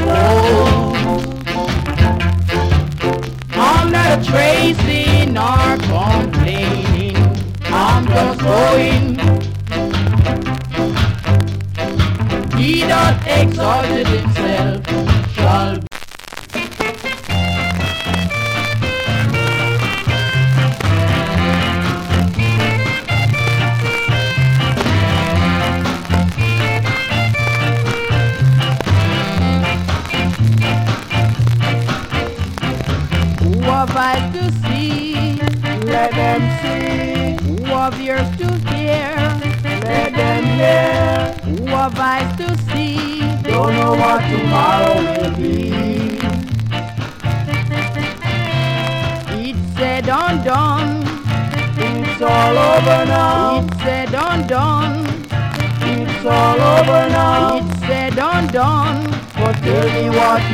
slow. I'm not tracing or complaining, I'm just going. He that exalted himself shall Who have eyes to see, let them see. Who have ears to hear, let them hear. Who have eyes to see, don't know what tomorrow will be. It's said undone, it's all over now. It's said undone, it's all over now. It's said undone, but tell me what